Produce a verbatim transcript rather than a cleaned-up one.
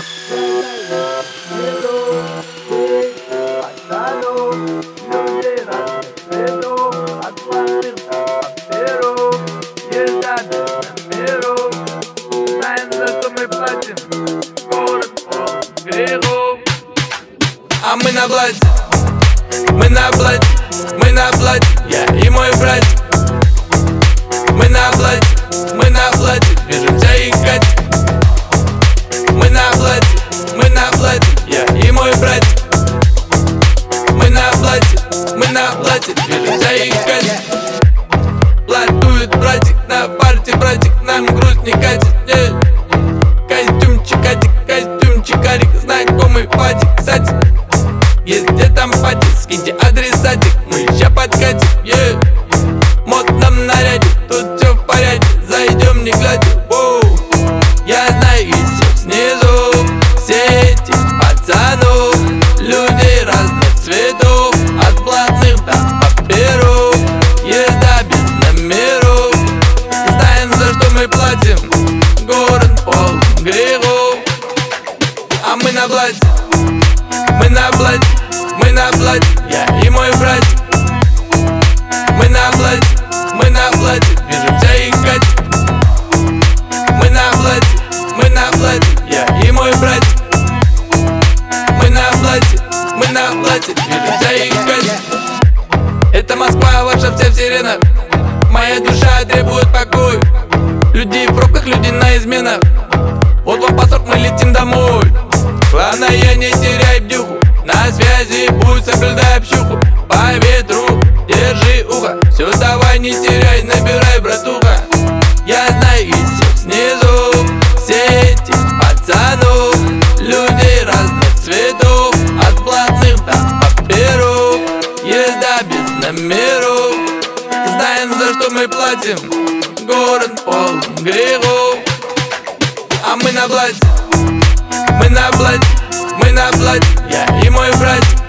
А мы на блате, мы на блате, мы на блате, я и мой братик. Мы на блате, мы на блате, движемся и катим. Мы на блате, мы на блате, я и мой братик. Мы на блате, мы на блате, движемся и катим. Блатует братик, на парте братик, нам грусть не катит, нет. Костюмчик, катик, костюмчик, арик, знакомый патик, кстати. Если там пати, скиньте адресатик, мы ща подкатим, yeah. В модном наряде, тут все в порядке, зайдем не глядя, воу. Я знаю и всех снизу, все эти пацанов, людей разных цветов, от блатных до паперов, езда без номеров. Знаем, за что мы платим, город полон грехов. А мы на блате, мы на блате, мы на блате, я и мой братик. Мы на блате, мы на блате, движемся и катим. Мы на блате, мы на блате, я и мой братик. Мы на блате, мы на блате, движемся и катим. Это Москва, ваша вся в сиренах, моя душа требует покоя. Люди в пробках, люди на изменах, вот вам паспорт, мы летим домой. Главное, не теряй бдюху, на связи будь, соблюдай общуху. По ветру держи ухо, все давай не теряй, набирай, братуха. Я знаю и всех снизу, все эти пацанов, людей разных цветов, от блатных до паперов, езда без номеров. Знаем, за что мы платим, город полон грехов. А мы на блате, мы на блате, мы на блате, я и мой братик.